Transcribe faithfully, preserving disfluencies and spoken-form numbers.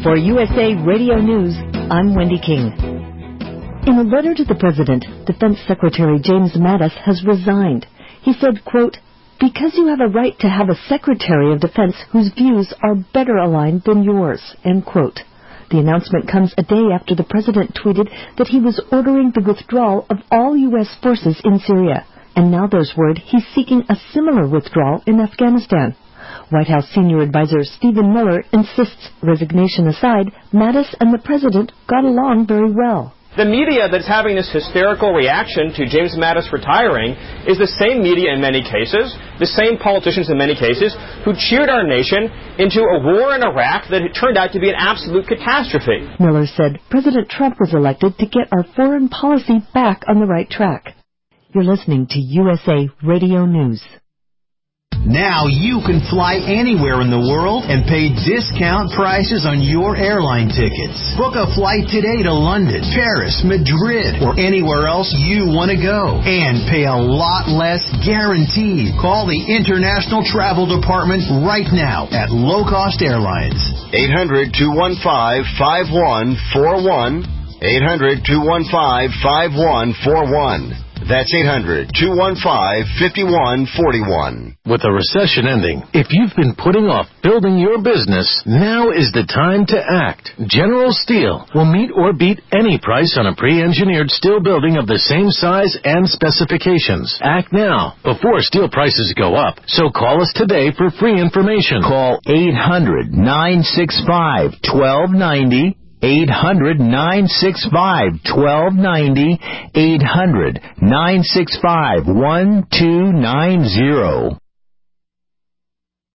For U S A Radio News, I'm Wendy King. In a letter to the President, Defense Secretary James Mattis has resigned. He said, quote, "Because you have a right to have a Secretary of Defense whose views are better aligned than yours," end quote. The announcement comes a day after the President tweeted that he was ordering the withdrawal of all U S forces in Syria. And now there's word he's seeking a similar withdrawal in Afghanistan. White House senior advisor Stephen Miller insists, resignation aside, Mattis and the President got along very well. The media that's having this hysterical reaction to James Mattis retiring is the same media in many cases, the same politicians in many cases, who cheered our nation into a war in Iraq that turned out to be an absolute catastrophe. Miller said President Trump was elected to get our foreign policy back on the right track. You're listening to U S A Radio News. Now you can fly anywhere in the world and pay discount prices on your airline tickets. Book a flight today to London, Paris, Madrid, or anywhere else you want to go. And pay a lot less guaranteed. Call the International Travel Department right now at Low Cost Airlines. eight hundred, two one five, five one four one. eight hundred, two one five, five one four one. That's eight hundred, two one five, five one four one. With the recession ending, if you've been putting off building your business, now is the time to act. General Steel will meet or beat any price on a pre-engineered steel building of the same size and specifications. Act now, before steel prices go up. So call us today for free information. Call eight hundred, nine six five, one two nine zero. eight hundred, nine six five, one two nine zero. eight hundred, nine six five, one two nine zero.